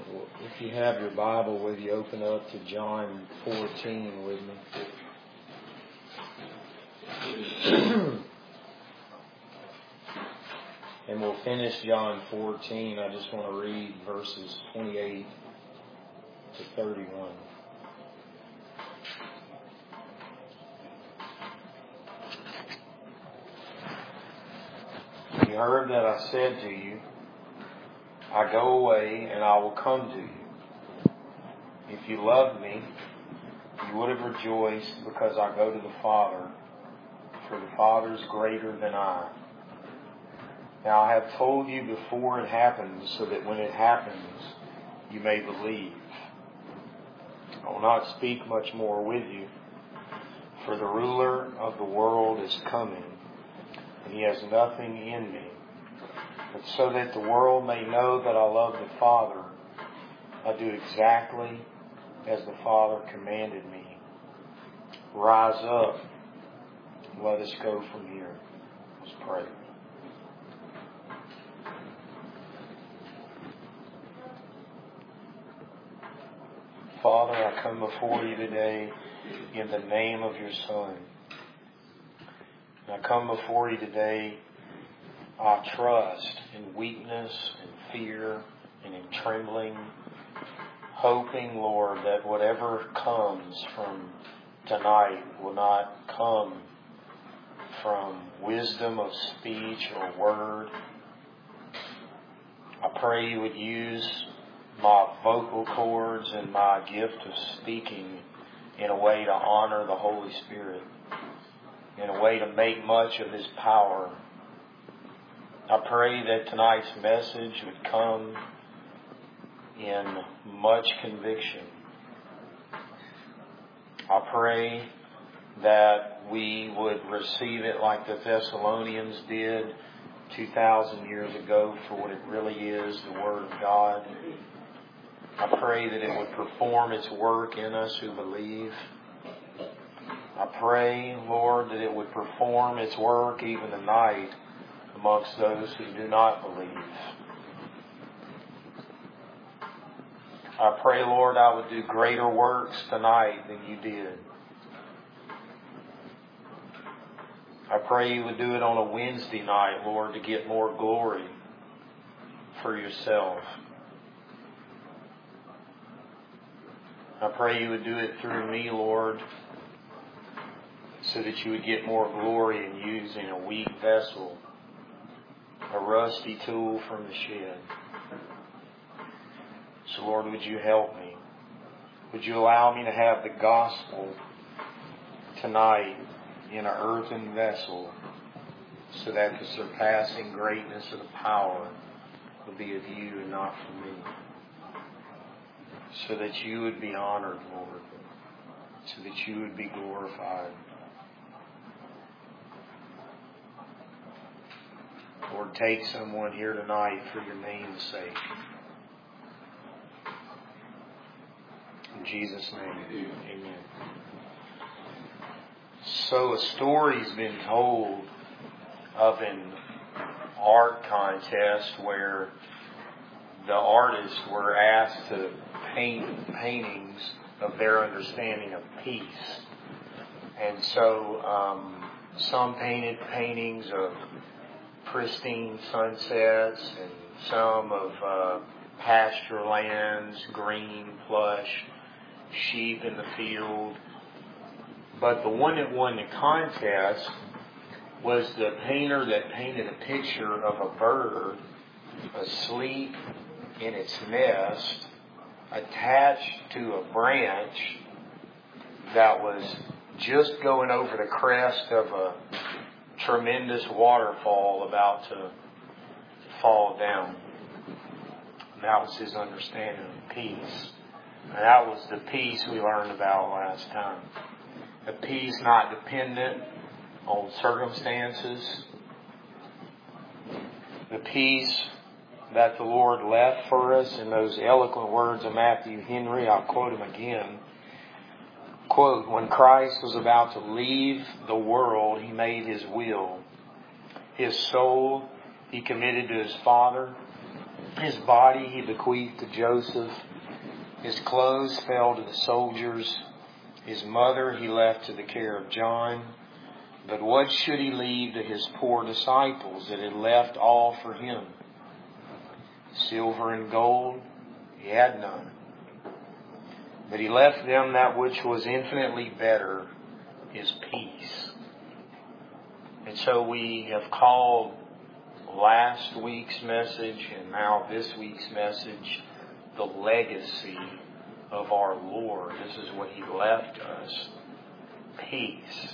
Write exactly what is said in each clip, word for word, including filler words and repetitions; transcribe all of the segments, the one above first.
If you have your Bible with you, open up to John fourteen with me. And we'll finish John fourteen. I just want to read verses twenty-eight to thirty-one. You heard that I said to you, I go away and I will come to you. If you loved me, you would have rejoiced because I go to the Father, for the Father is greater than I. Now I have told you before it happens, so that when it happens, you may believe. I will not speak much more with you, for the ruler of the world is coming, and he has nothing in me. But so that the world may know that I love the Father, I do exactly as the Father commanded me. Rise up and let us go from here. Let's pray. Father, I come before you today in the name of your Son. And I come before you today, I trust in weakness and fear and in trembling, hoping, Lord, that whatever comes from tonight will not come from wisdom of speech or word. I pray you would use my vocal cords and my gift of speaking in a way to honor the Holy Spirit, in a way to make much of His power. I pray that tonight's message would come in much conviction. I pray that we would receive it like the Thessalonians did two thousand years ago for what it really is, the Word of God. I pray that it would perform its work in us who believe. I pray, Lord, that it would perform its work even tonight amongst those who do not believe. I pray, Lord, I would do greater works tonight than you did. I pray you would do it on a Wednesday night, Lord, to get more glory for yourself. I pray you would do it through me, Lord, so that you would get more glory in using a weak vessel, a rusty tool from the shed. So, Lord, would you help me? Would you allow me to have the gospel tonight in an earthen vessel, so that the surpassing greatness of the power will be of you and not from me? So that you would be honored, Lord. So that you would be glorified. Lord, take someone here tonight for your name's sake. In Jesus' name, amen. So a story's been told of an art contest where the artists were asked to paint paintings of their understanding of peace. And so um, some painted paintings of pristine sunsets and some of uh, pasture lands, green, plush, sheep in the field. But the one that won the contest was the painter that painted a picture of a bird asleep in its nest, attached to a branch that was just going over the crest of a tremendous waterfall about to fall down. And that was his understanding of peace. And that was the peace we learned about last time. A peace not dependent on circumstances. The peace that the Lord left for us in those eloquent words of Matthew Henry. I'll quote him again. Quote, when Christ was about to leave the world, He made His will. His soul He committed to His Father. His body He bequeathed to Joseph. His clothes fell to the soldiers. His mother He left to the care of John. But what should He leave to His poor disciples that had left all for Him? Silver and gold He had none. But He left them that which was infinitely better, His peace. And so we have called last week's message and now this week's message the legacy of our Lord. This is what He left us. Peace.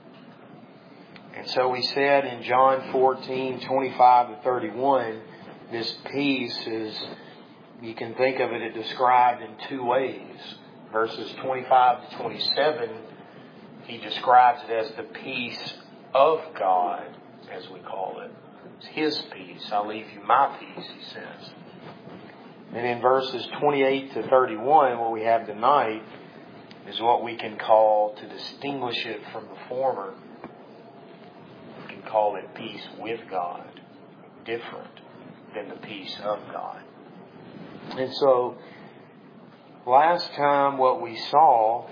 And so we said in John fourteen, twenty-five to thirty-one, this peace is, you can think of it, it described in two ways. Verses twenty-five to twenty-seven, He describes it as the peace of God, as we call it. It's His peace. I'll leave you my peace, He says. And in verses twenty-eight to thirty-one, what we have tonight, is what we can call, to distinguish it from the former, we can call it peace with God. Different than the peace of God. And so, last time what we saw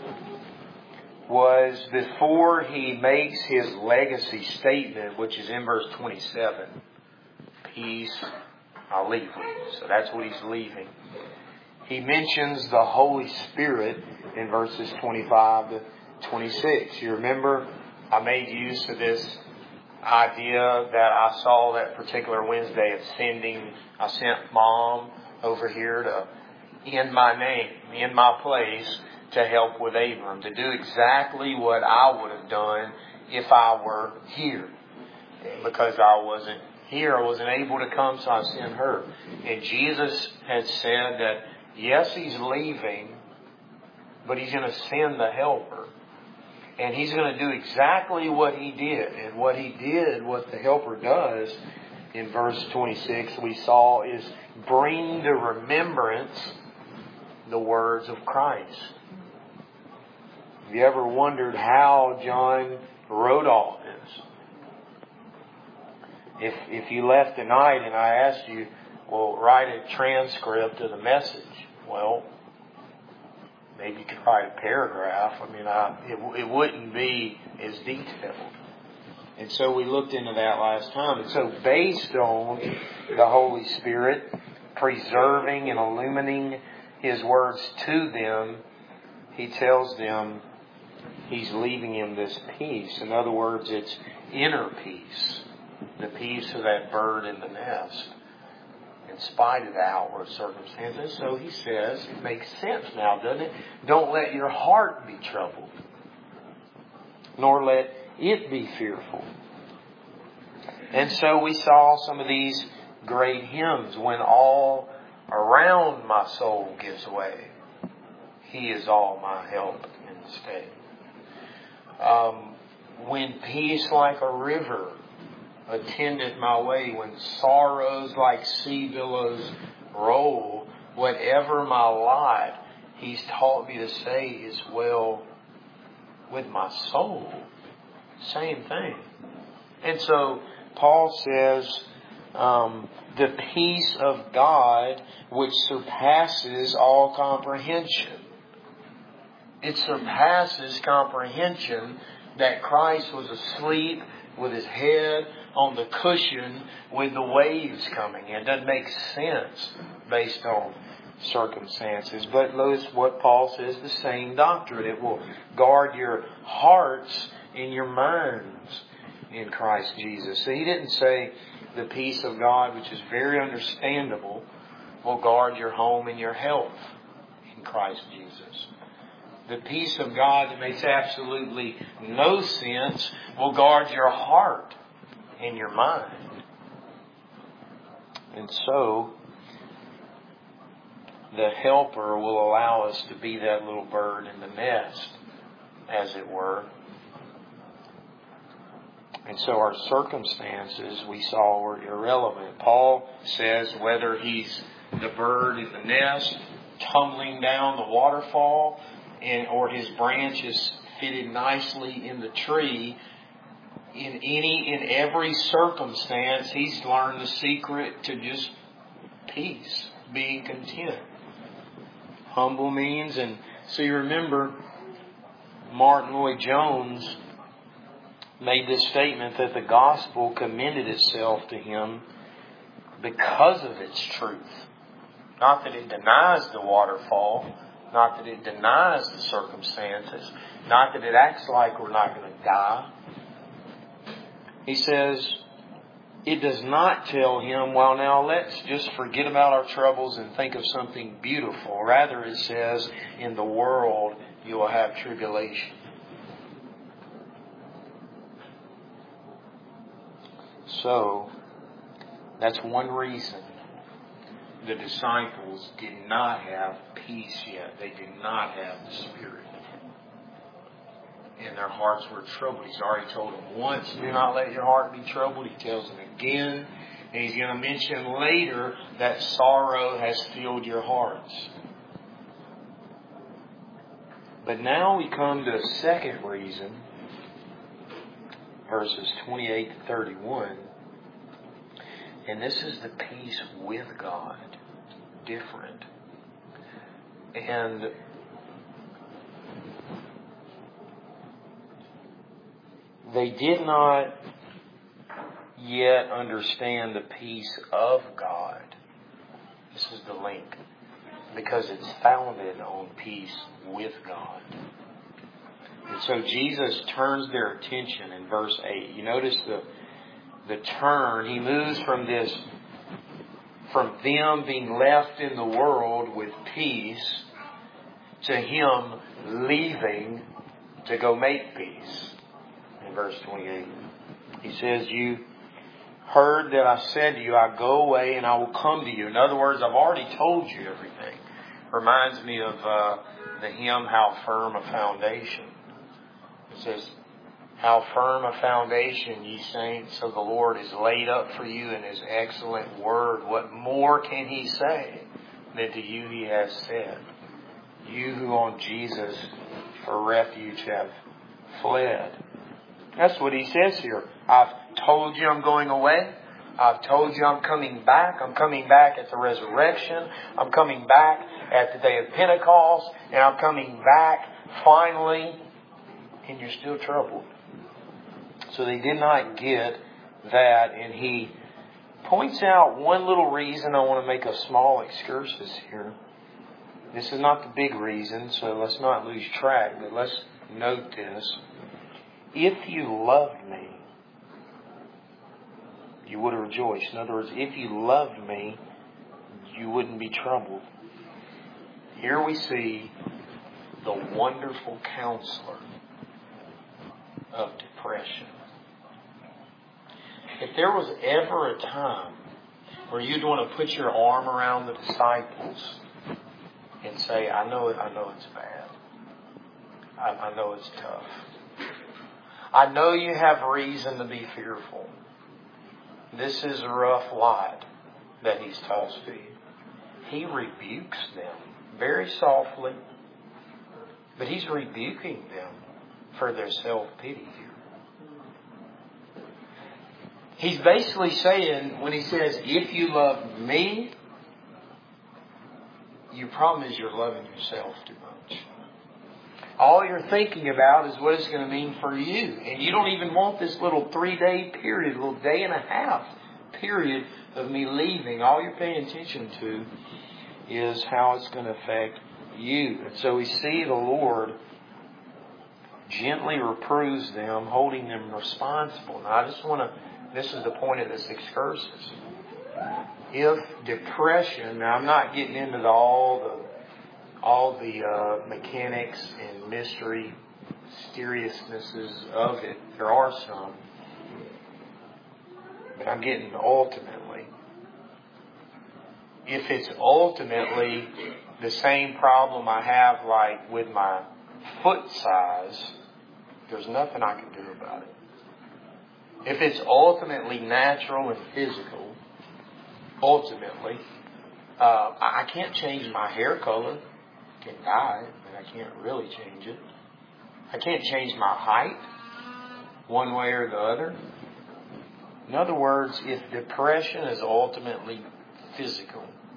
was before He makes His legacy statement, which is in verse twenty-seven, peace I'll leave with you. So that's what He's leaving. He mentions the Holy Spirit in verses twenty-five to twenty-six. You remember I made use of this idea that I saw that particular Wednesday of sending, I sent Mom over here to, in my name, in my place, to help with Abram, to do exactly what I would have done if I were here. Because I wasn't here, I wasn't able to come, so I sent her. And Jesus had said that, yes, He's leaving, but He's going to send the Helper. And He's going to do exactly what He did. And what He did, what the Helper does, in verse twenty-six, we saw, is bring to remembrance the words of Christ. Have you ever wondered how John wrote all this? If if you left tonight and I asked you, well, write a transcript of the message. Well, maybe you could write a paragraph. I mean, I, it, it wouldn't be as detailed. And so we looked into that last time. And so based on the Holy Spirit preserving and illuminating His words to them, He tells them He's leaving them this peace. In other words, it's inner peace. The peace of that bird in the nest. In spite of the outward circumstances. So He says, it makes sense now, doesn't it? Don't let your heart be troubled. Nor let it be fearful. And so we saw some of these great hymns. When all around my soul gives way, He is all my help in the stay. Um, when peace like a river attendeth my way, when sorrows like sea billows roll, whatever my lot, He's taught me to say is well with my soul. Same thing. And so Paul says, um, the peace of God which surpasses all comprehension. It surpasses comprehension that Christ was asleep with His head on the cushion with the waves coming in. It doesn't make sense based on circumstances. But notice what Paul says, the same doctrine. It will guard your hearts and your minds in Christ Jesus. So he didn't say the peace of God, which is very understandable, will guard your home and your health in Christ Jesus. The peace of God that makes absolutely no sense will guard your heart and your mind. And so, the Helper will allow us to be that little bird in the nest, as it were. And so our circumstances, we saw, were irrelevant. Paul says whether he's the bird in the nest, tumbling down the waterfall, and, or his branch is fitted nicely in the tree, in any, in every circumstance, he's learned the secret to just peace, being content. Humble means, and so you remember Martin Lloyd-Jones made this statement that the gospel commended itself to him because of its truth. Not that it denies the waterfall, not that it denies the circumstances, not that it acts like we're not going to die. He says, it does not tell him, well, now let's just forget about our troubles and think of something beautiful. Rather, it says, in the world you will have tribulation. So, that's one reason the disciples did not have peace yet. They did not have the Spirit. And their hearts were troubled. He's already told them once, do not let your heart be troubled. He tells them again. And He's going to mention later that sorrow has filled your hearts. But now we come to a second reason. Verses twenty-eight to thirty-one. And this is the peace with God. Different. And they did not yet understand the peace of God. This is the link. Because it's founded on peace with God. And so Jesus turns their attention in verse eight. You notice the the turn. He moves from this, from them being left in the world with peace, to Him leaving to go make peace. In verse twenty-eight, He says, you heard that I said to you, I go away and I will come to you. In other words, I've already told you everything. Reminds me of uh, the hymn, How Firm a Foundation. It says, how firm a foundation, ye saints of the Lord, is laid up for you in His excellent word. What more can He say than to you He has said? You who on Jesus for refuge have fled. That's what He says here. I've told you I'm going away. I've told you I'm coming back. I'm coming back at the resurrection. I'm coming back at the day of Pentecost. And I'm coming back finally. And you're still troubled. So they did not get that. And He points out one little reason. I want to make a small excursus here. This is not the big reason, so let's not lose track. But let's note this. If you loved me, you would rejoice. In other words, if you loved me, you wouldn't be troubled. Here we see the wonderful counselor of depression. If there was ever a time where you'd want to put your arm around the disciples and say, I know it, I know it's bad. I, I know it's tough. I know you have reason to be fearful. This is a rough lot that He's tossed to you. He rebukes them very softly, but He's rebuking them for their self-pity here. He's basically saying, when He says, if you love me, your problem is you're loving yourself too much. All you're thinking about is what it's going to mean for you. And you don't even want this little three-day period, little day and a half period of me leaving. All you're paying attention to is how it's going to affect you. And so we see the Lord gently reproves them, holding them responsible. Now I just want to, this is the point of this excursus. If depression, now I'm not getting into the, all the all the uh, mechanics and mystery, mysteriousnesses of it. There are some. But I'm getting ultimately. If it's ultimately the same problem I have like with my foot size, there's nothing I can do about it. If it's ultimately natural and physical, ultimately, uh, I can't change my hair color. I can dye it, but I can't really change it. I can't change my height one way or the other. In other words, if depression is ultimately physical,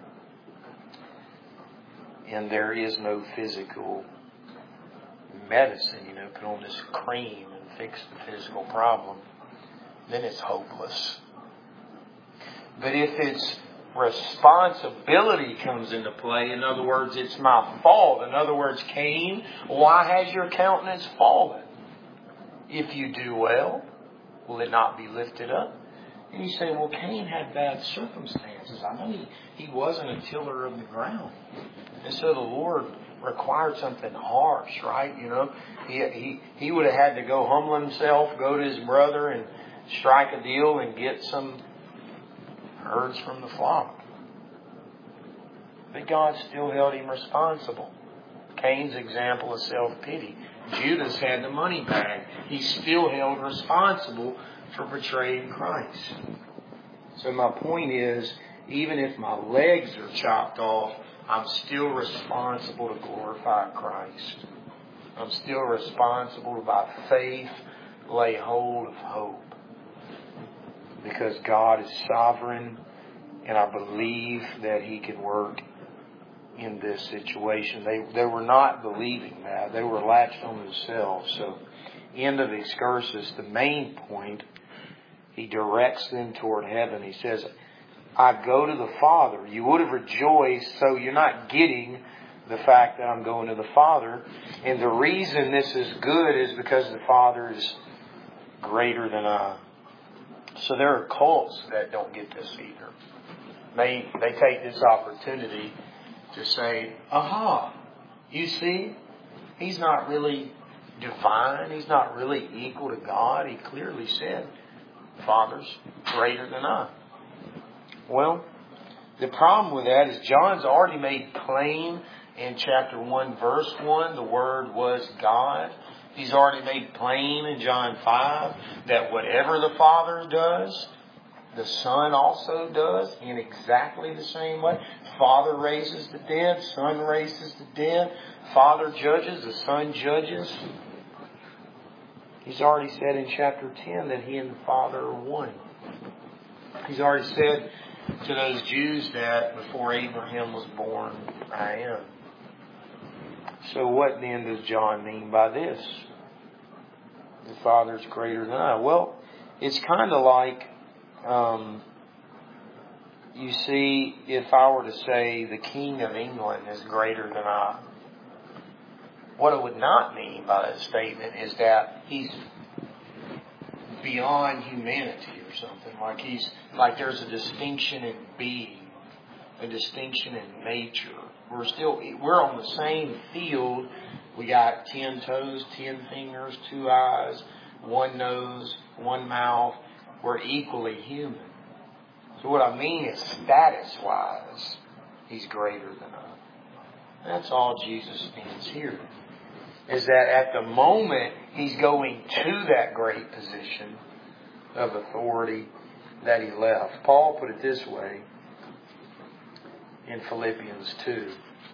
and there is no physical medicine, you know, put on this cream and fix the physical problem, then it's hopeless. But if it's responsibility comes into play, in other words, it's my fault. In other words, Cain, why has your countenance fallen? If you do well, will it not be lifted up? And you say, well, Cain had bad circumstances. I know he, he wasn't a tiller of the ground. And so the Lord required something harsh, right? You know, he, he, he would have had to go humble himself, go to his brother and strike a deal and get some herds from the flock. But God still held him responsible. Cain's example of self-pity. Judas had the money bag. He's still held responsible for betraying Christ. So my point is, even if my legs are chopped off, I'm still responsible to glorify Christ. I'm still responsible to, by faith, lay hold of hope. Because God is sovereign, and I believe that He can work in this situation. They they were not believing that. They were latched on themselves. So, end of excursus, the main point, He directs them toward heaven. He says, I go to the Father. You would have rejoiced, so you're not getting the fact that I'm going to the Father. And the reason this is good is because the Father is greater than I. So there are cults that don't get this either. They, they take this opportunity to say, aha, you see, He's not really divine. He's not really equal to God. He clearly said, Father's greater than I. Well, the problem with that is John's already made plain in chapter one, verse one, the Word was God. He's already made plain in John five that whatever the Father does, the Son also does in exactly the same way. Father raises the dead, Son raises the dead. Father judges, the Son judges. He's already said in chapter ten that He and the Father are one. He's already said to those Jews that before Abraham was born, I am. So what then does John mean by this? The Father's greater than I. Well, it's kind of like, um, you see, if I were to say the King of England is greater than I, what it would not mean by that statement is that He's beyond humanity or something. Like he's like there's a distinction in being, a distinction in nature. We're still we're on the same field. We got ten toes, ten fingers, two eyes, one nose, one mouth. We're equally human. So what I mean is, status-wise, He's greater than us. That's all Jesus means here. Is that at the moment He's going to that great position of authority that He left. Paul put it this way in Philippians two.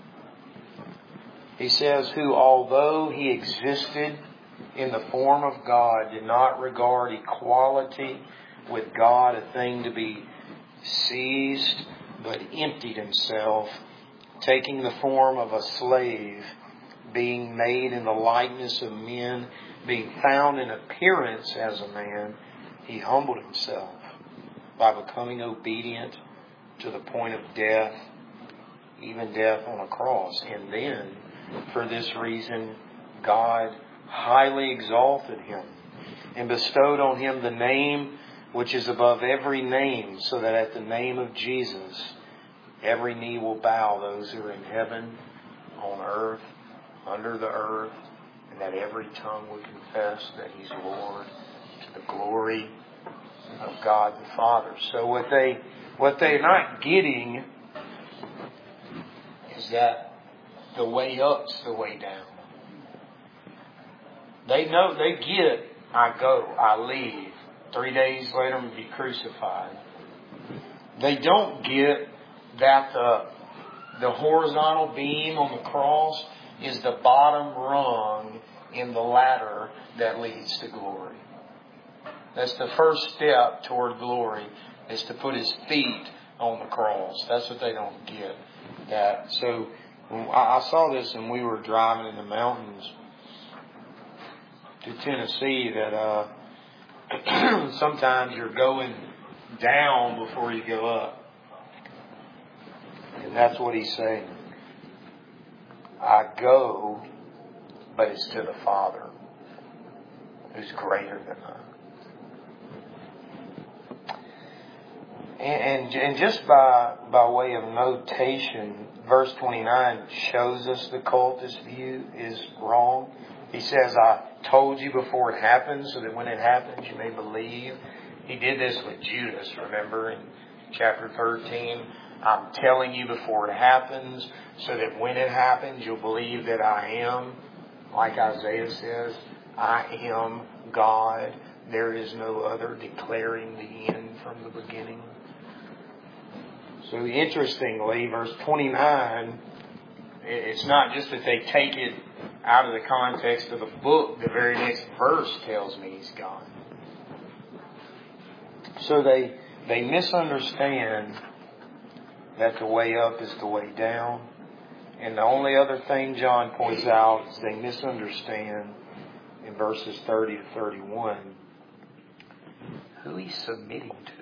He says, who although He existed in the form of God, did not regard equality with God a thing to be seized, but emptied Himself, taking the form of a slave, being made in the likeness of men, being found in appearance as a man, He humbled Himself by becoming obedient to the point of death, even death on a cross. And then, for this reason, God highly exalted Him and bestowed on Him the name which is above every name, so that at the name of Jesus, every knee will bow, those who are in heaven, on earth, under the earth, and that every tongue will confess that He's Lord, to the glory of God the Father. So what they what they're not getting is that the way up's the way down. They know, they get, I go, I leave. Three days later, I'm going to be crucified. They don't get that the the horizontal beam on the cross is the bottom rung in the ladder that leads to glory. That's the first step toward glory, is to put His feet on the cross. That's what they don't get. That so I saw this when we were driving in the mountains to Tennessee that uh, sometimes you're going down before you go up. And that's what he's saying. I go, but it's to the Father who's greater than I. And, and just by by way of notation, verse twenty-nine shows us the cultist view is wrong. He says, I told you before it happens, so that when it happens you may believe. He did this with Judas, remember, in chapter thirteen. I'm telling you before it happens, so that when it happens you'll believe that I am, like Isaiah says, I am God. There is no other, declaring the end from the beginning. So interestingly, verse twenty-nine, it's not just that they take it out of the context of the book. The very next verse tells me He's God. So they they misunderstand that the way up is the way down. And the only other thing John points out is they misunderstand in verses thirty to thirty-one who He's submitting to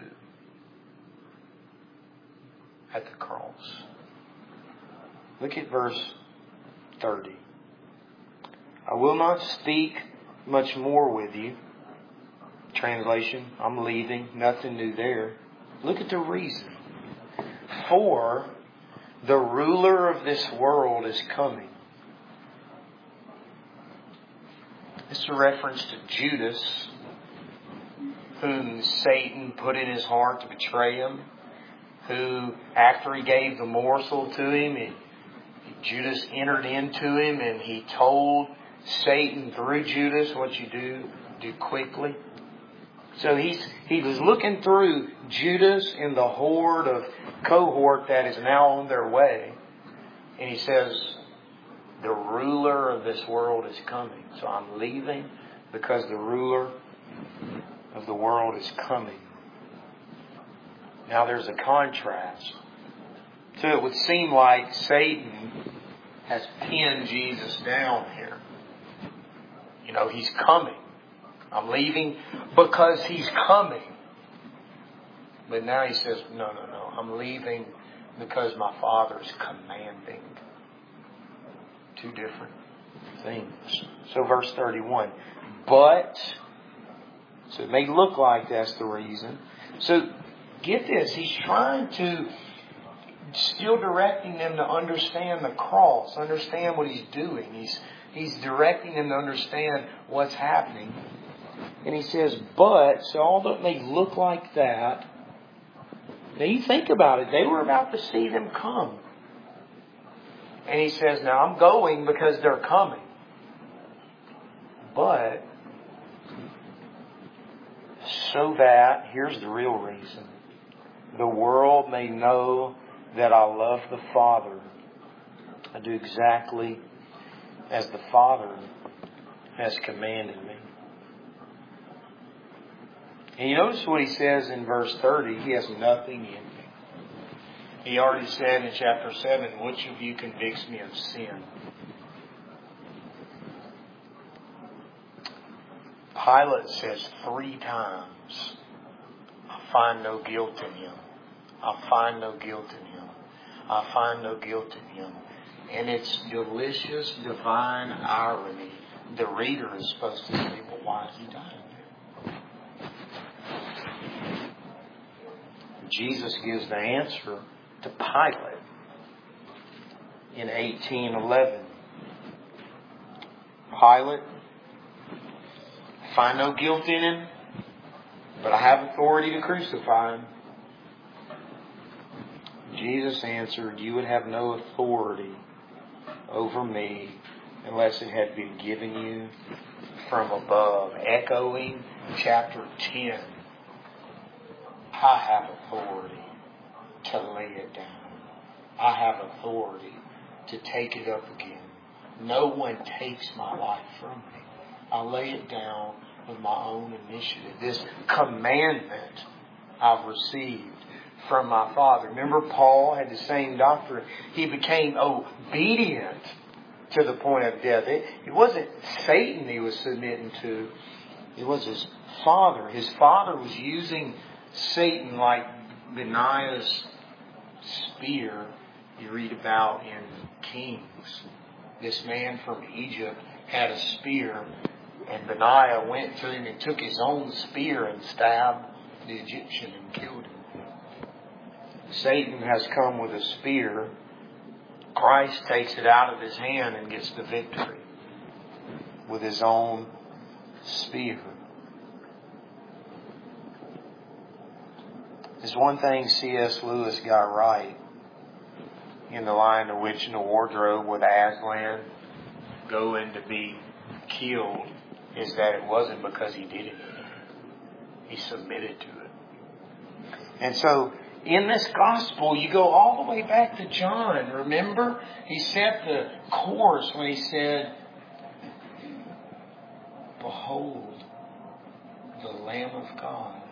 at the cross. Look at verse thirty. I will not speak much more with you. Translation, I'm leaving. Nothing new there. Look at the reason. For the ruler of this world is coming. It's a reference to Judas, whom Satan put in his heart to betray him. Who, after he gave the morsel to him, and Judas entered into him and he told Satan through Judas, what you do, do quickly. So he's he was looking through Judas and the horde of cohort that is now on their way. And he says, the ruler of this world is coming. So I'm leaving because the ruler of the world is coming. Now there's a contrast. So it would seem like Satan has pinned Jesus down here. You know, He's coming. I'm leaving because He's coming. But now He says, no, no, no. I'm leaving because my Father is commanding. Two different things. So verse thirty-one. But, so it may look like that's the reason. So get this. He's trying to, still directing them to understand the cross. Understand what He's doing. He's, he's directing them to understand what's happening. And He says, but, so although it may look like that, now you think about it. They were about to see them come. And He says, now I'm going because they're coming. But, so that, here's the real reason. The world may know that I love the Father. I do exactly as the Father has commanded me. And you notice what He says in verse thirty. He has nothing in me. He already said in chapter seven, which of you convicts me of sin? Pilate says three times, I find no guilt in Him. I find no guilt in Him. I find no guilt in Him. And it's delicious, divine irony. The reader is supposed to say, well, why is He dying? Jesus gives the answer to Pilate in eighteen eleven. Pilate, I find no guilt in Him, but I have authority to crucify Him. Jesus answered, you would have no authority over me unless it had been given you from above. Echoing chapter ten. I have authority to lay it down. I have authority to take it up again. No one takes my life from me. I lay it down with my own initiative. This commandment I've received from my Father. Remember, Paul had the same doctrine. He became obedient to the point of death. It, it wasn't Satan he was submitting to. It was his father. His father was using Satan like Benaiah's spear you read about in Kings. This man from Egypt had a spear, and Benaiah went to him and took his own spear and stabbed the Egyptian and killed him. Satan has come with a spear. Christ takes it out of his hand and gets the victory with his own spear. There's one thing C S Lewis got right in The Lion, the Witch, and the Wardrobe with Aslan going to be killed, is that it wasn't because he did it. He submitted to it. And so, in this gospel, you go all the way back to John. Remember? He set the course when he said, "Behold, the Lamb of God,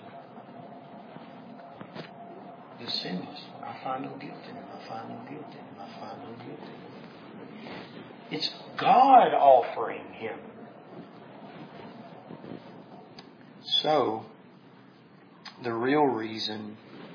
the sinless one. I find no guilt in him. I find no guilt in him. I find no guilt in him." It's God offering him. So, the real reason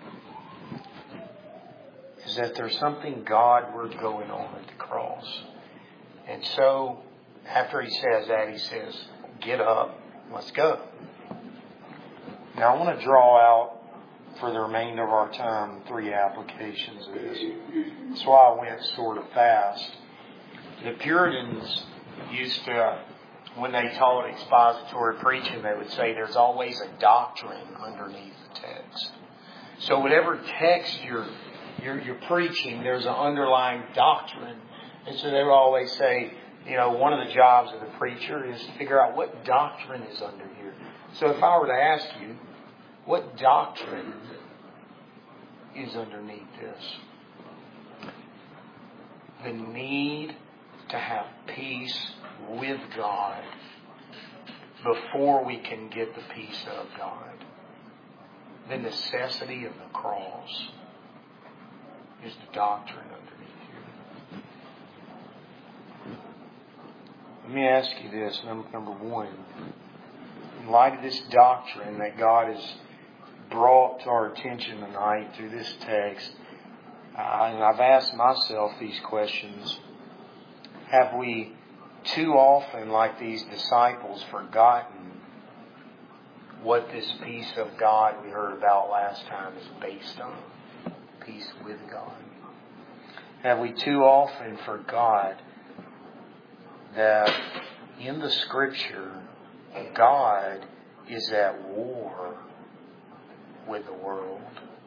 is that there's something Godward going on at the cross. And so, after he says that, he says, "Get up, let's go." Now, I want to draw out, for the remainder of our time, three applications of this. That's why I went sort of fast. The Puritans used to, when they taught expository preaching, they would say there's always a doctrine underneath the text. So whatever text you're You're, you're preaching, there's an underlying doctrine. And so they would always say, you know, one of the jobs of the preacher is to figure out what doctrine is under here. So if I were to ask you, what doctrine is underneath this? The need to have peace with God before we can get the peace of God. The necessity of the cross is the doctrine underneath here. Let me ask you this, number, number one. In light of this doctrine that God has brought to our attention tonight through this text, uh, and I've asked myself these questions, have we too often, like these disciples, forgotten what this peace of God we heard about last time is based on? Peace with God. Have we too often forgot that in the Scripture, God is at war with the world?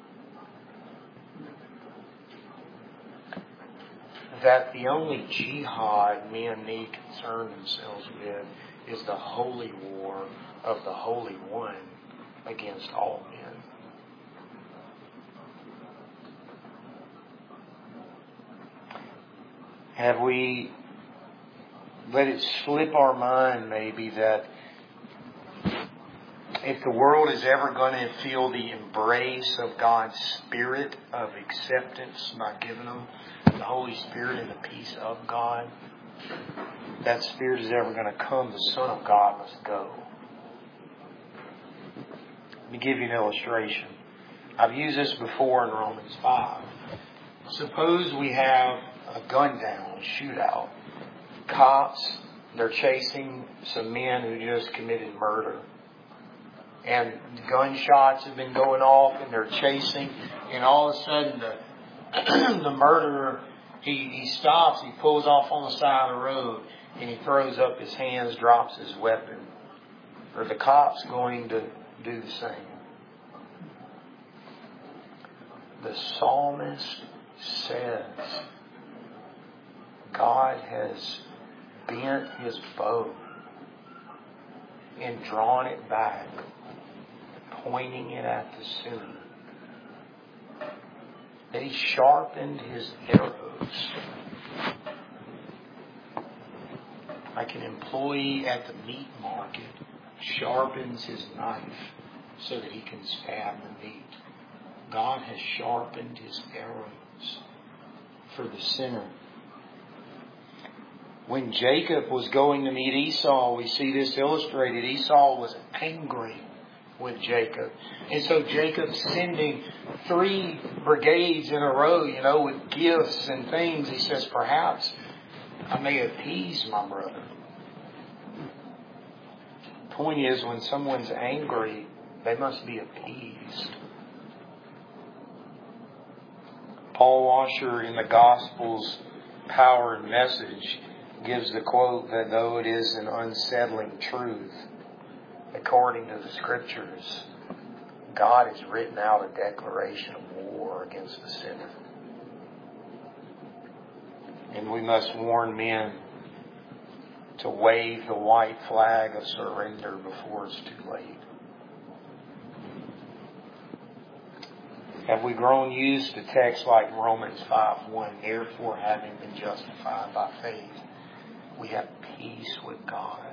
That the only jihad men need concern themselves with is the holy war of the Holy One against all men. Have we let it slip our mind maybe that if the world is ever going to feel the embrace of God's Spirit of acceptance by giving them the Holy Spirit and the peace of God, that Spirit is ever going to come, the Son of God must go. Let me give you an illustration. I've used this before in Romans five. Suppose we have a gun down, shootout. Cops, they're chasing some men who just committed murder. And gunshots have been going off and they're chasing. And all of a sudden the, the murderer, he, he stops, he pulls off on the side of the road and he throws up his hands, drops his weapon. Are the cops going to do the same? The psalmist says God has bent His bow and drawn it back, pointing it at the sinner. That He sharpened His arrows like an employee at the meat market sharpens his knife so that he can stab the meat. God has sharpened His arrows for the sinner. When Jacob was going to meet Esau, we see this illustrated. Esau was angry with Jacob. And so Jacob's sending three brigades in a row, you know, with gifts and things. He says, perhaps I may appease my brother. Point is, when someone's angry, they must be appeased. Paul Washer in the Gospel's Power and Message gives the quote that though it is an unsettling truth, according to the Scriptures, God has written out a declaration of war against the sinner. And we must warn men to wave the white flag of surrender before it's too late. Have we grown used to texts like Romans five one, therefore having been justified by faith, we have peace with God.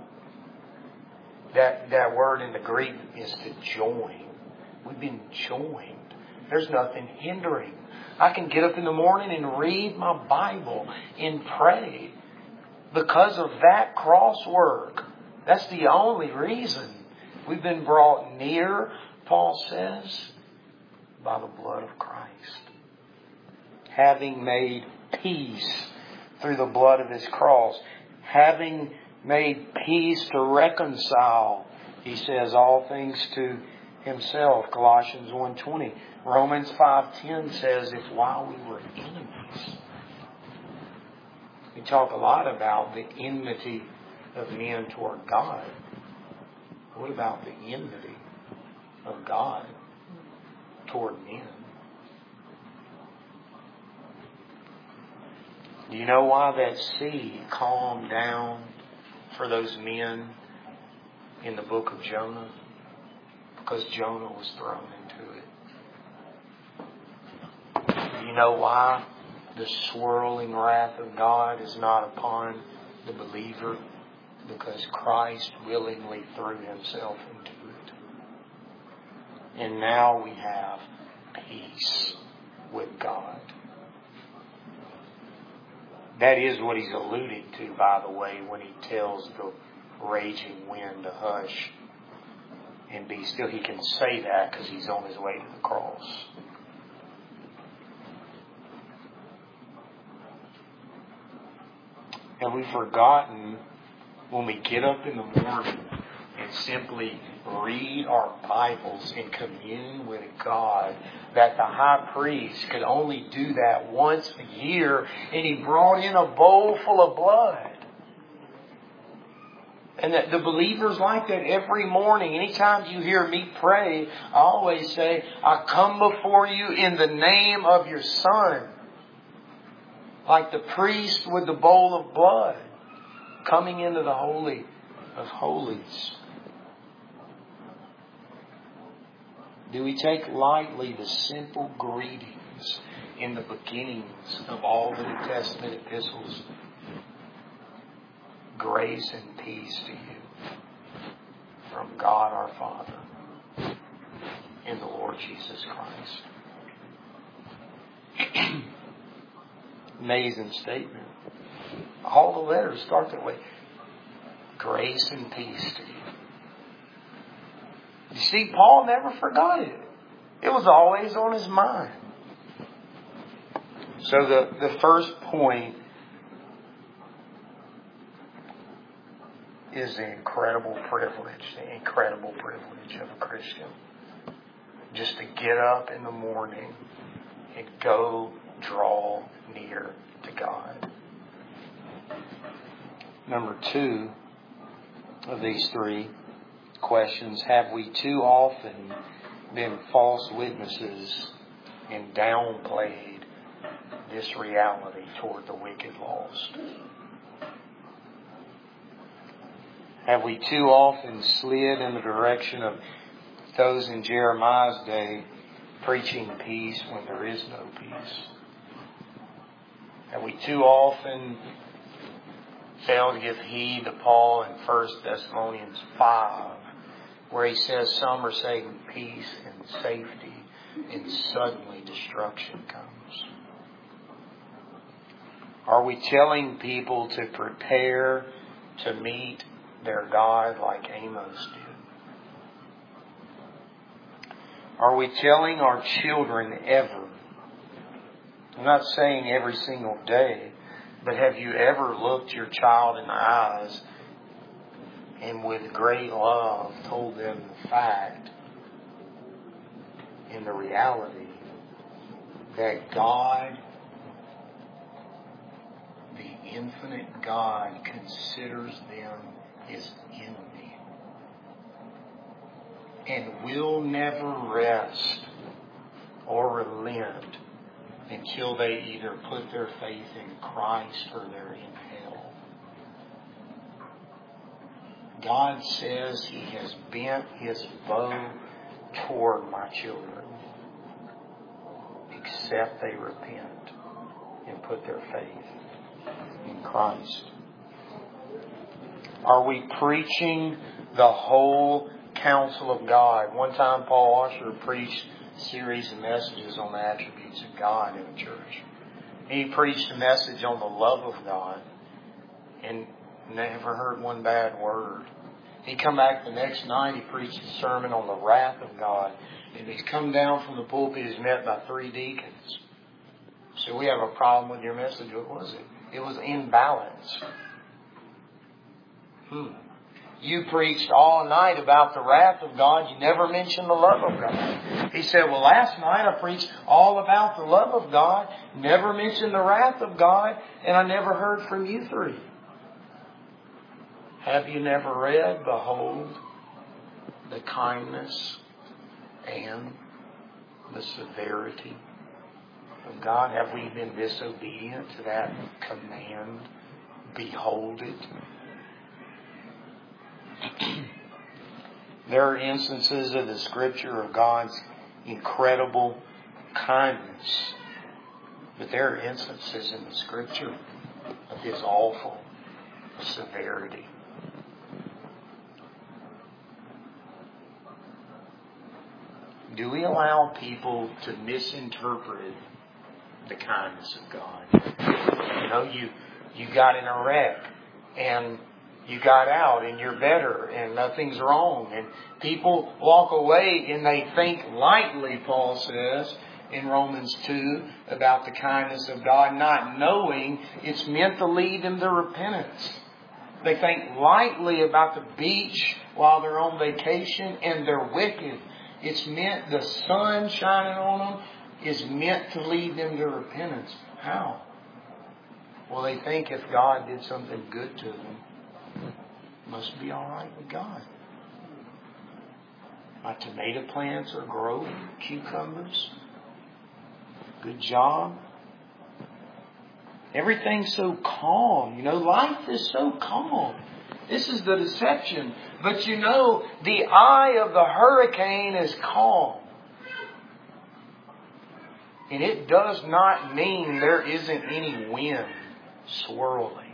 That, that word in the Greek is to join. We've been joined. There's nothing hindering. I can get up in the morning and read my Bible and pray because of that cross work. That's the only reason. We've been brought near, Paul says, by the blood of Christ. Having made peace through the blood of His cross. Having made peace to reconcile, he says, all things to Himself. Colossians one twenty. Romans five ten says, if while we were enemies. We talk a lot about the enmity of men toward God. What about the enmity of God toward men? Do you know why that sea calmed down for those men in the book of Jonah? Because Jonah was thrown into it. Do you know why the swirling wrath of God is not upon the believer? Because Christ willingly threw Himself into it. And now we have peace with God. That is what He's alluded to, by the way, when He tells the raging wind to hush and be still. He can say that because He's on His way to the cross. Have we forgotten when we get up in the morning and simply read our Bibles and commune with God, that the high priest could only do that once a year, and he brought in a bowl full of blood? And that the believers like that every morning. Anytime you hear me pray, I always say, I come before you in the name of your Son. Like the priest with the bowl of blood coming into the Holy of Holies. Do we take lightly the simple greetings in the beginnings of all the New Testament epistles? Grace and peace to you from God our Father and the Lord Jesus Christ. Amazing statement. All the letters start that way. Grace and peace to you. You see, Paul never forgot it. It was always on his mind. So the, the first point is the incredible privilege, the incredible privilege of a Christian. Just to get up in the morning and go draw near to God. Number two of these three questions, have we too often been false witnesses and downplayed this reality toward the wicked lost? Have we too often slid in the direction of those in Jeremiah's day preaching peace when there is no peace? Have we too often failed to give heed to Paul in First Thessalonians five, where he says some are saying peace and safety, and suddenly destruction comes? Are we telling people to prepare to meet their God like Amos did? Are we telling our children ever? I'm not saying every single day, but have you ever looked your child in the eyes and with great love told them the fact and the reality that God, the infinite God, considers them His enemy and will never rest or relent until they either put their faith in Christ or they're in hell? God says He has bent His bow toward my children, except they repent and put their faith in Christ. Are we preaching the whole counsel of God? One time Paul Washer preached a series of messages on the attributes of God in the church. He preached a message on the love of God and never heard one bad word. He come back the next night, he preached a sermon on the wrath of God. And he's come down from the pulpit, he's met by three deacons. So we have a problem with your message. What was it? It was imbalanced. Hmm. You preached all night about the wrath of God. You never mentioned the love of God. He said, well, last night I preached all about the love of God, never mentioned the wrath of God, and I never heard from you three. Have you never read, behold, the kindness and the severity of God? Have we been disobedient to that command? Behold it. There are instances of the Scripture of God's incredible kindness, but there are instances in the Scripture of His awful severity. Do we allow people to misinterpret the kindness of God? You know, you you got in a wreck and you got out and you're better and nothing's wrong. And people walk away and they think lightly, Paul says in Romans two, about the kindness of God, not knowing it's meant to lead them to repentance. They think lightly about the beach while they're on vacation and they're wicked. It's meant, the sun shining on them is meant to lead them to repentance. How? Well, they think if God did something good to them, it must be all right with God. My tomato plants are growing, cucumbers. Good job. Everything's so calm. You know, life is so calm. This is the deception. But you know, the eye of the hurricane is calm. And it does not mean there isn't any wind swirling.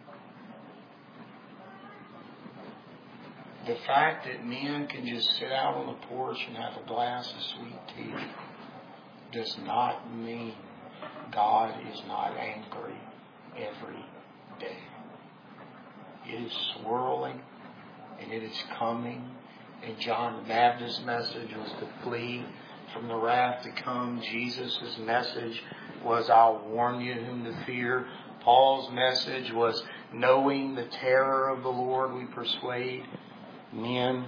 The fact that men can just sit out on the porch and have a glass of sweet tea does not mean God is not angry every day. It is swirling and it is coming. And John the Baptist's message was to flee from the wrath to come. Jesus' message was, I'll warn you whom to fear. Paul's message was, knowing the terror of the Lord, we persuade men.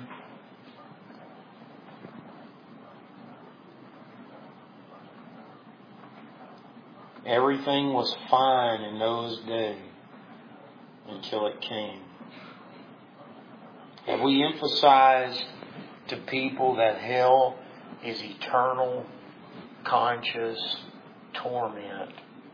Everything was fine in those days until it came. Have we emphasized to people that hell is eternal, conscious torment,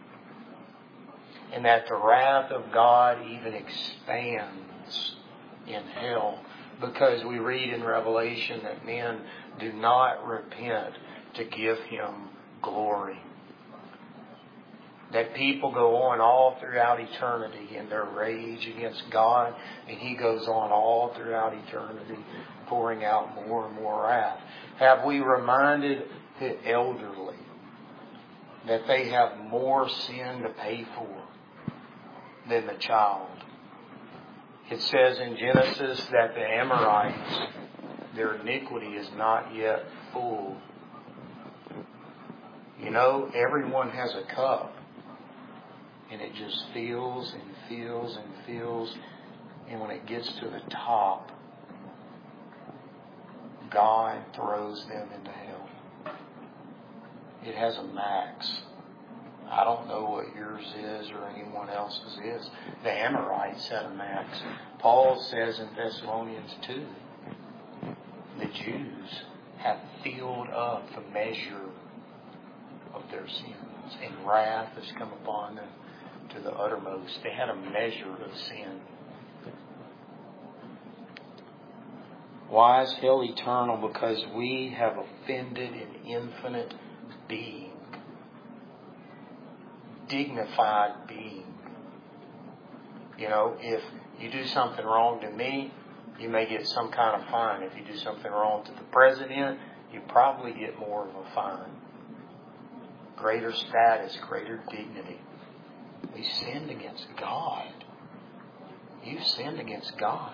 and that the wrath of God even expands in hell? Because we read in Revelation that men do not repent to give Him glory. That people go on all throughout eternity in their rage against God, and He goes on all throughout eternity pouring out more and more wrath. Have we reminded the elderly, that they have more sin to pay for than the child. It says in Genesis that the Amorites, their iniquity is not yet full. You know, everyone has a cup. And it just fills and fills and fills. And when it gets to the top, God throws them into hell. It has a max. I don't know what yours is or anyone else's is. The Amorites had a max. Paul says in Thessalonians two, the Jews have filled up the measure of their sins, and wrath has come upon them to the uttermost. They had a measure of sin. Why is hell eternal? Because we have offended an infinite being, dignified being. You know, if you do something wrong to me, you may get some kind of fine. If you do something wrong to the president, you probably get more of a fine. Greater status, greater dignity. We sinned against God. You sinned against God.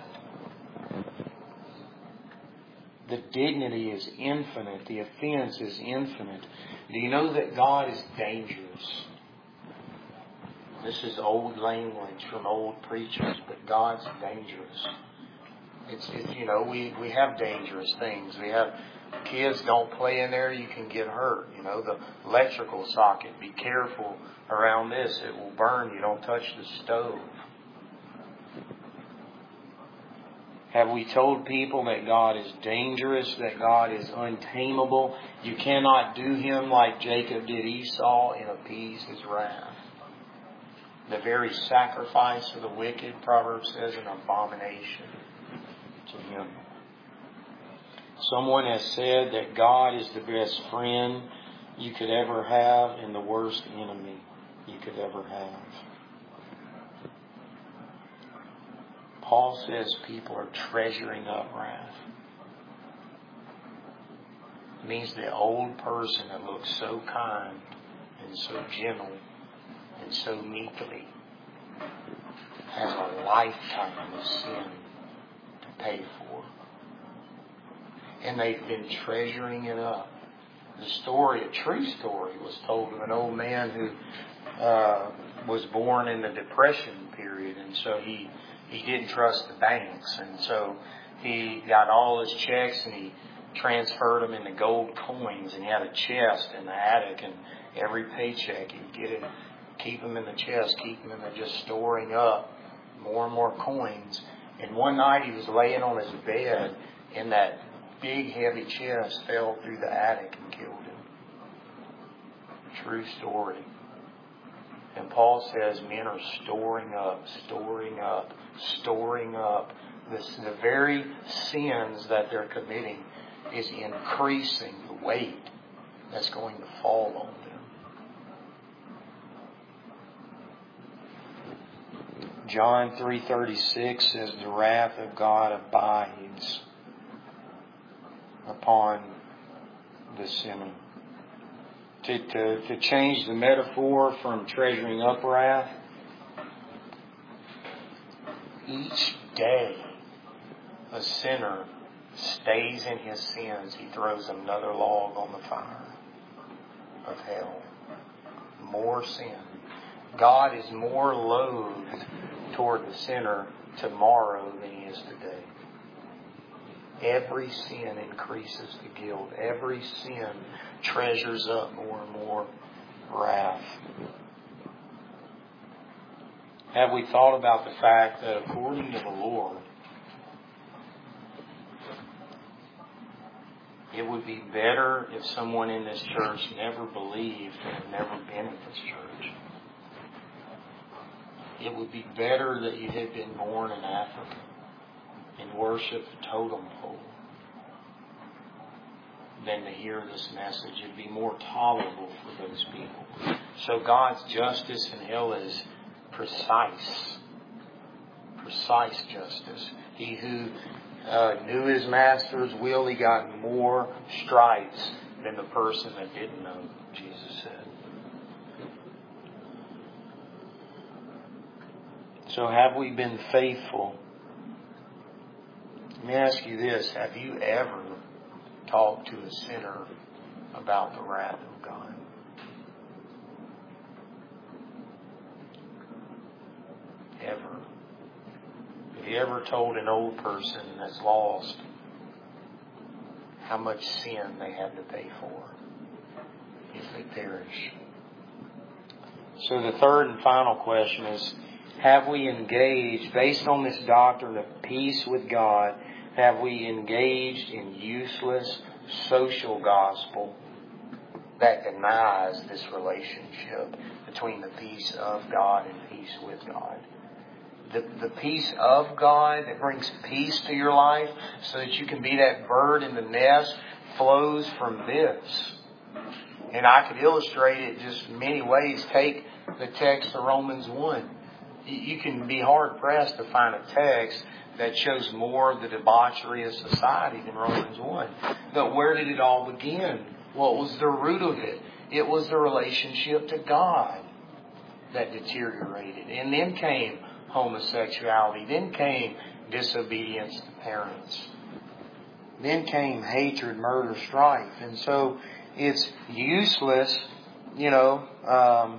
The dignity is infinite. The offense is infinite. Do you know that God is dangerous? This is old language from old preachers, but God's dangerous. It's, it's you know, we, we have dangerous things. We have kids don't play in there, you can get hurt. You know, the electrical socket, be careful around this. It will burn. You don't touch the stove. Have we told people that God is dangerous, that God is untamable? You cannot do Him like Jacob did Esau and appease His wrath. The very sacrifice of the wicked, Proverbs says, an abomination to Him. Someone has said that God is the best friend you could ever have and the worst enemy you could ever have. Paul says people are treasuring up wrath. It means the old person that looks so kind and so gentle and so meekly has a lifetime of sin to pay for. And they've been treasuring it up. The story, a true story, was told of an old man who uh, was born in the Depression period, and so he He didn't trust the banks, and so he got all his checks and he transferred them into gold coins, and he had a chest in the attic, and every paycheck he'd get it, keep them in the chest, keep them in there, just storing up more and more coins. And one night he was laying on his bed, and that big heavy chest fell through the attic and killed him. True story. And Paul says men are storing up, storing up, storing up. This, the very sins that they're committing is increasing the weight that's going to fall on them. John three thirty-six says the wrath of God abides upon the sinner. To, to, to change the metaphor from treasuring up wrath, each day a sinner stays in his sins, he throws another log on the fire of hell. More sin. God is more loath toward the sinner tomorrow than He is today. Every sin increases the guilt. Every sin treasures up more and more wrath. Have we thought about the fact that according to the Lord, it would be better if someone in this church never believed and had never been in this church? It would be better that you had been born in Africa and worship the totem pole than to hear this message. It'd be more tolerable for those people. So God's justice in hell is precise. Precise justice. He who uh, knew his master's will, he got more stripes than the person that didn't know, Jesus said. So have we been faithful? Let me ask you this. Have you ever talked to a sinner about the wrath of God? Ever? Have you ever told an old person that's lost how much sin they had to pay for if they perish? So the third and final question is, have we engaged, based on this doctrine of peace with God, have we engaged in useless social gospel that denies this relationship between the peace of God and peace with God? The, the peace of God that brings peace to your life so that you can be that bird in the nest flows from this. And I could illustrate it just many ways. Take the text of Romans one. You can be hard-pressed to find a text that shows more of the debauchery of society than Romans one. But where did it all begin? What was the root of it? It was the relationship to God that deteriorated. And then came homosexuality. Then came disobedience to parents. Then came hatred, murder, strife. And so it's useless, you know. Um,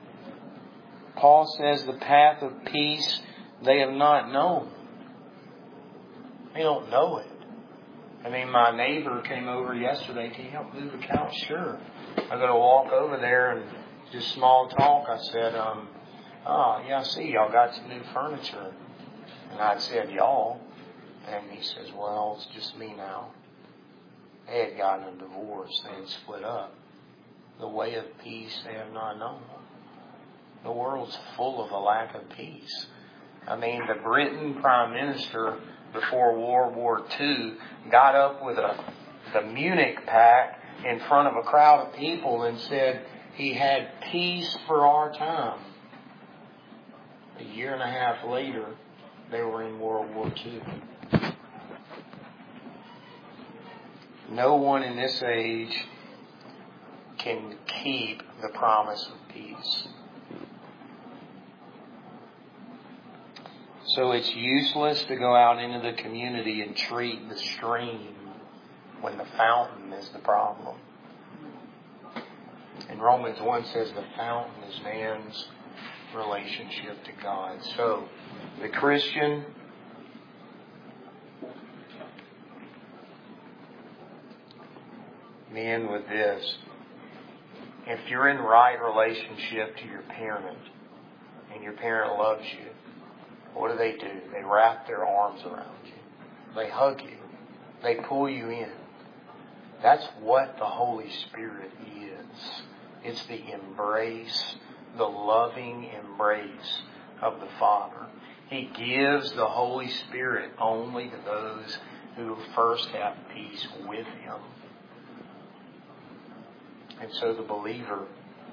Paul says the path of peace they have not known. They don't know it. I mean, my neighbor came over yesterday. Can you help move the couch? Sure. I'm going to walk over there and just small talk. I said, um, oh, yeah, I see y'all got some new furniture. And I said, y'all. And he says, well, it's just me now. They had gotten a divorce. They had split up. The way of peace they have not known. The world's full of a lack of peace. I mean, the Britain Prime Minister before World War Two got up with a the Munich Pact in front of a crowd of people and said he had peace for our time. A year and a half later, they were in World War Two. No one in this age can keep the promise of peace. So it's useless to go out into the community and treat the stream when the fountain is the problem. And Romans one says the fountain is man's relationship to God. So the Christian men with this. If you're in right relationship to your parent and your parent loves you, what do they do? They wrap their arms around you. They hug you. They pull you in. That's what the Holy Spirit is. It's the embrace, the loving embrace of the Father. He gives the Holy Spirit only to those who first have peace with Him. And so the believer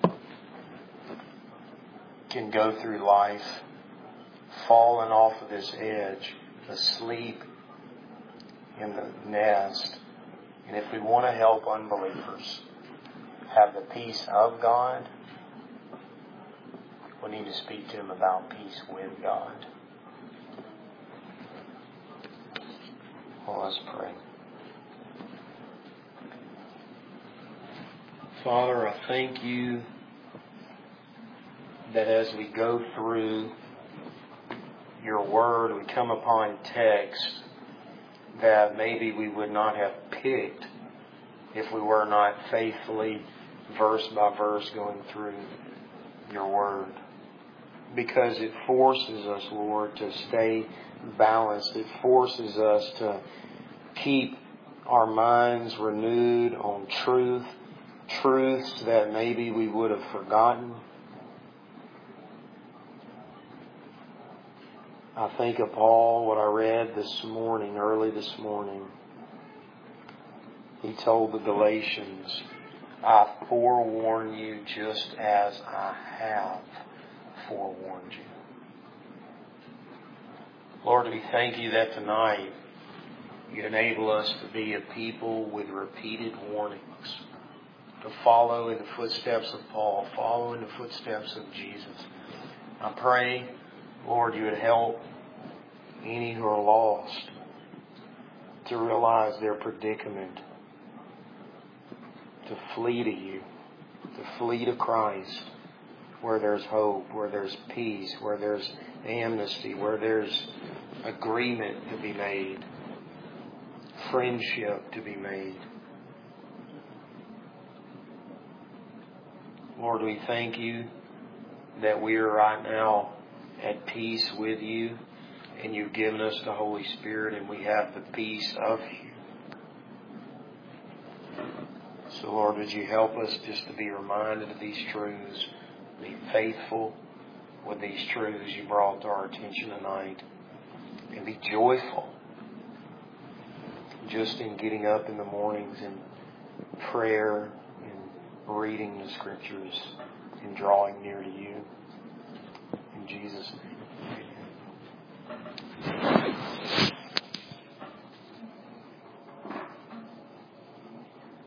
can go through life falling off of this edge, asleep in the nest. And if we want to help unbelievers have the peace of God, we need to speak to them about peace with God. Well, let's pray. Father, I thank you that as we go through your word, we come upon text that maybe we would not have picked if we were not faithfully, verse by verse, going through your word. Because it forces us, Lord, to stay balanced. It forces us to keep our minds renewed on truth, truths that maybe we would have forgotten. I think of Paul, what I read this morning, early this morning. He told the Galatians, I forewarn you just as I have forewarned you. Lord, we thank you that tonight you enable us to be a people with repeated warnings. to follow in the footsteps of Paul, follow in the footsteps of Jesus. I pray, Lord, you would help any who are lost to realize their predicament, to flee to you, to flee to Christ, where there's hope, where there's peace, where there's amnesty, where there's agreement to be made, friendship to be made. Lord, we thank you that we are right now at peace with you, and you've given us the Holy Spirit, and we have the peace of you. So, Lord, would you help us just to be reminded of these truths, be faithful with these truths you brought to our attention tonight, and be joyful just in getting up in the mornings and prayer and reading the Scriptures and drawing near to you. In Jesus' name.